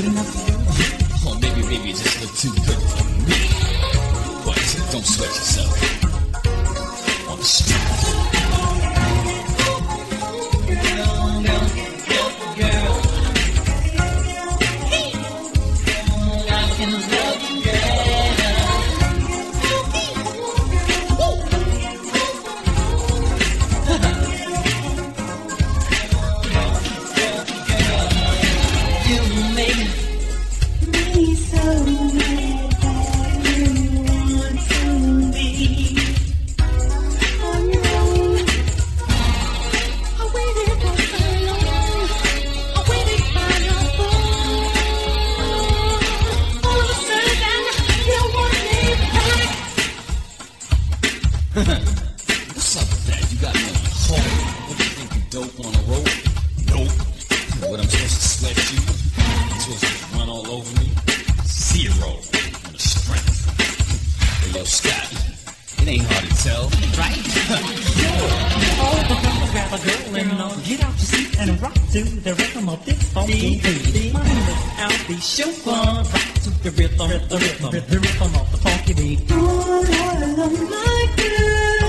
good enough for you? Or maybe it just look too good for me. But don't sweat yourself. On the street. What's up with that? You got me on hold. What do you think, you dope on a rope? Nope. What, I'm supposed to sweat you? I'm supposed to run all over me? Zero on the strength. Hey, yo, Scott, it ain't hard to tell, right? Oh, grab a girl and get out your seat and rock to the rhythm of this funky beat. My name is Albie Chauffeur. Rock to the rhythm of the funky beat. Oh, I love like this.